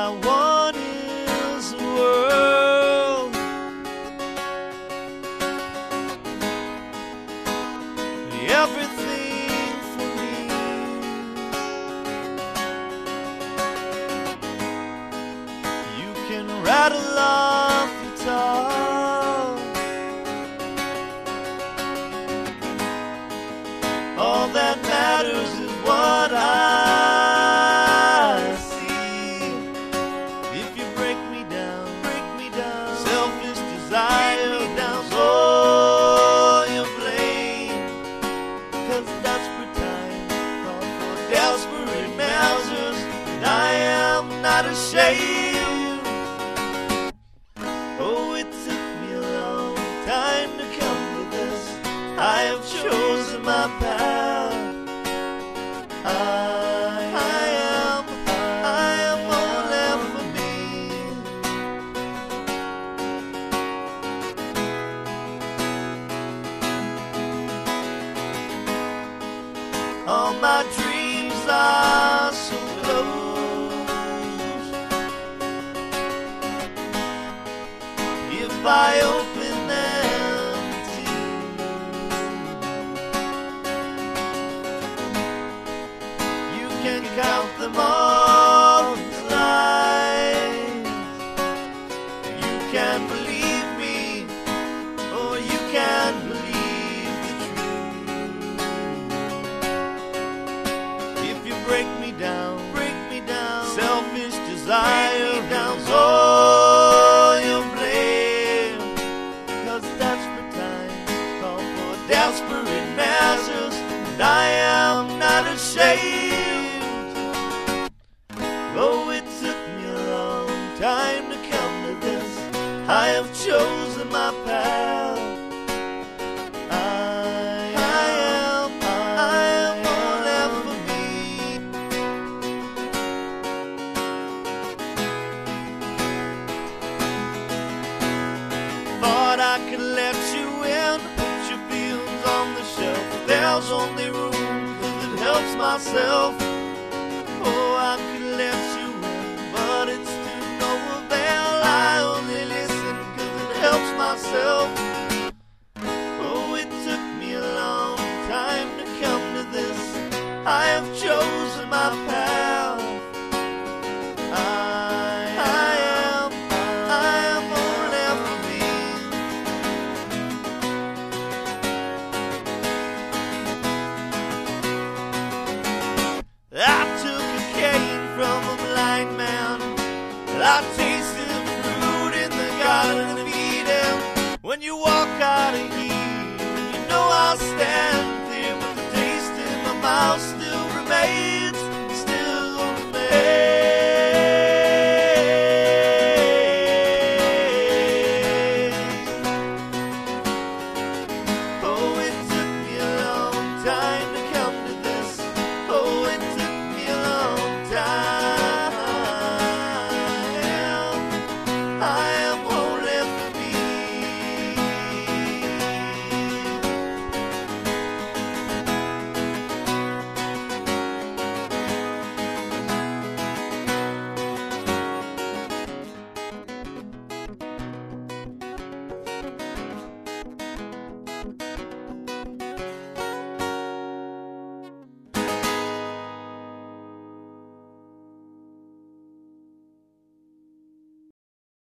I want is the world. Everything for me. You can rattle off the top. All that matters is what I see. If you break me down, selfish desire down, all your blame. 'Cause desperate times call for desperate measures, and I am not ashamed. Oh, it took me a long time to come to this. I have chosen my path. I am all left for me. All my dreams are so close. If I open them to you, you can count them all as lies. You can believe me, or you can believe the truth. If you break me down, selfish desire downs all your blame. 'Cause desperate times call for desperate measures, and I am not ashamed. Oh, it took me a long time to come to this. I have chosen my path. I am all left for me. Thought I could let you in, put your feelings on the shelf. There's only room 'cause it helps myself. Oh, I could let you in, but it's to no avail. I only listen 'cause it helps myself. Oh, it took me a long time to come to this. I have chosen my path. I am all left for me. I took a cane from a blind man. I tasted fruit in the Garden of Eden. When you walk out of here, you know I'll stand there with the taste in my mouth.